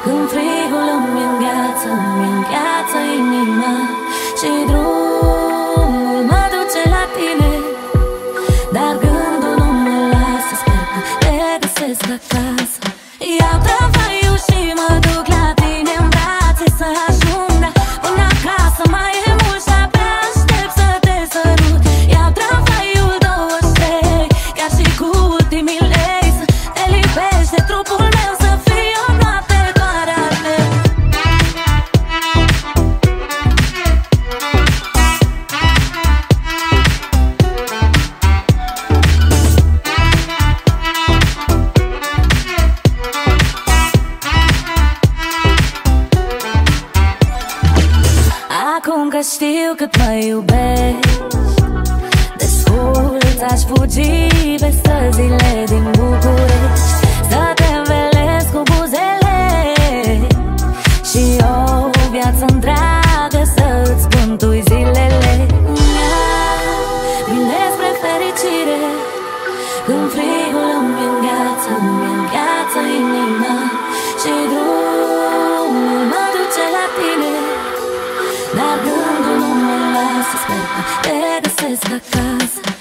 Când frigul îmi îngheață inima și drumul mă duce la tine, dar gândul nu mă lasă, sper că te găsesc acasă. Iau tramvaiul și mă duc la tine în brațe să ajung, dar până acasă mai e mult și abia aștept să te sărut. Iau tramvaiul 23, chiar și cu ultimii lei, să te lipești de trupul meu, să fii o noapte doar al meu. Acum că știu cât mă iubești, descult aș fugi pe străzile din București, să te învelesc cu buzele și o viață întreagă să-ți pântui zilele. Vine spre fericire când frigul îmi îngheață inima și drumul mă duce la tine, dar gândul nu mă lasă, sper că te găsesc acasă.